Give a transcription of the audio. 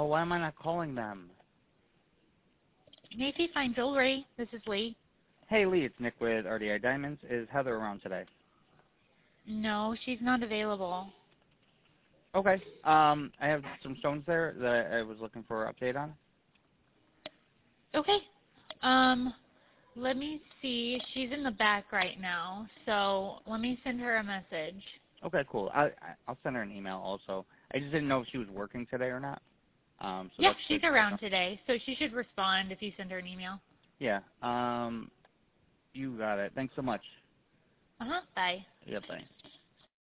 Oh, why am I not calling them? Macy Fine Jewelry. This is Lee. Hey, Lee, it's Nick with RDI Diamonds. Is Heather around today? No, she's not available. Okay. I have some stones there that I was looking for an update on. Okay. Let me see. She's in the back right now, so let me send her a message. Okay, cool. I'll send her an email also. I just didn't know if she was working today or not. So Yeah, that's she's good. around today, so she should respond if you send her an email. Yeah. You got it. Thanks so much. Bye. Yeah, bye.